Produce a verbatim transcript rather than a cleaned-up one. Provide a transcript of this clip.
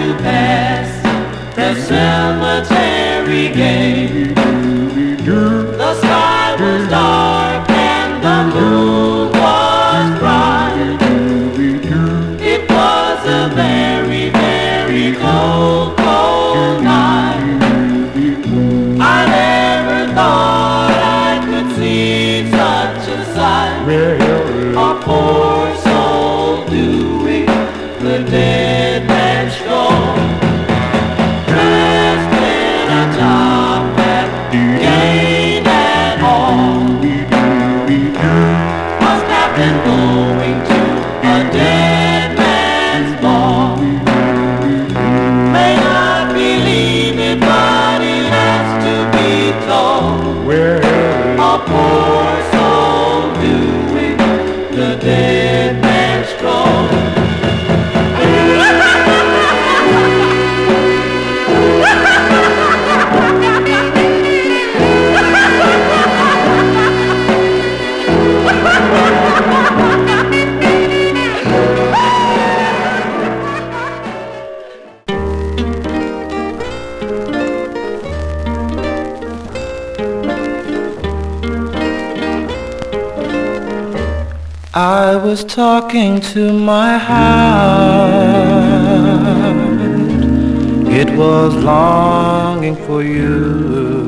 you pass the cemetery gate. The sky was dark and the moon was bright. It was a very, very cold, cold night. I never thought I could see such a sight. A poor soul doing the dead man's stroll, dressed in a top hat, gained and all. Must have been going to a dead man's ball. May not believe it, but it has to be told. A poor soul doing the dead man's stroll. I was talking to my heart. It was longing for you.